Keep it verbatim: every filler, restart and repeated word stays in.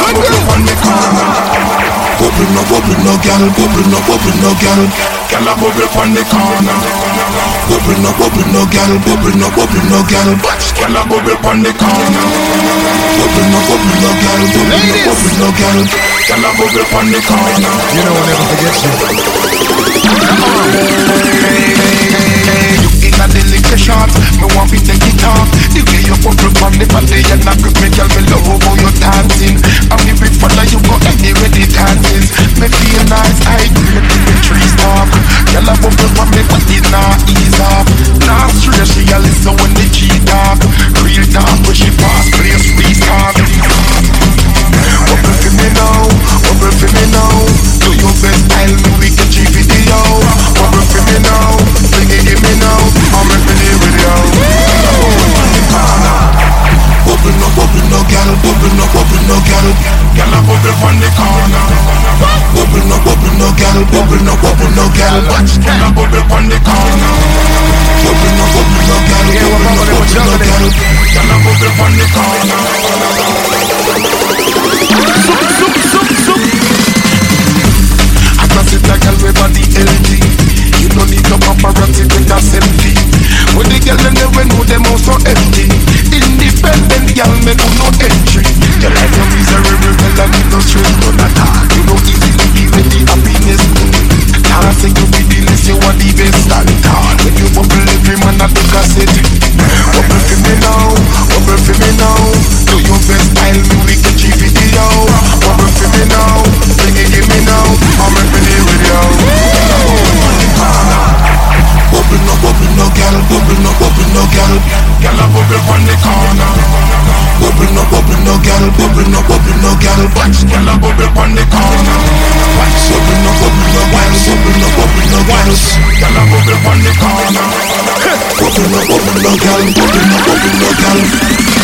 bubble on the corner. Bubble no bubble no gal, bubble no bubble no gal. Gal a bubble on the corner. Bubble no bubble no gal, bubble no bubble no gal. Gal a bubble on the corner. Bubble no bubble no gal, bubble no bubble no gal. Gal a bubble on the corner. You know I'll never forget you. You inna the liquor shop, me want to take it off. The way you bubble on the body and I grip me, girl, me love how you dancing. I'm the big fella, you go anywhere the dances. Me feel nice, I do me to the trees talk. Girl, I bubble on me body now ease up. Now straight she a listen when the G talk. Real talk when she pass, place restart. Bubble for me now, bubble for me now. Do your best style, me we can G video. Bubble for me now, bring it give me now. I'm ripping the video. Bubble no bubble no gal, bubble no bubble no gal. Gal a bubble on the corner. Bubble no bubble no gal, bubble no bubble no gal. Gal a bubble on the corner. Bubble no bubble no gal, bubble no bubble no gal. Gal a bubble on the corner. Zoom zoom zoom zoom. I can sit a gal with body L G. You don't need no paparazzi with a selfie. When the gal and they when know them also empty. Independent gal me do no entry. Your life no miserable, girl I need no stress, none at all. You don't easily be with the happiness. Now I say you be the list, you are the best stand tall. When you bubble every man at the cassette. Bubble for me now, bubble for me now. Do your best style, me we get G video. Bubble for me now, bring it give me now. I'm ripping the radio. Bubble no bubble no gal, bubble no bubble no gal. Gal a bubble on the corner. Bubble no bubble no gal, bubble no bubble no gal. Gal a bubble on the corner. Bubble no bubble no gal, bubble no bubble no gal. Gal a bubble on the corner. Bubble no bubble no gal, bubble no bubble no gal.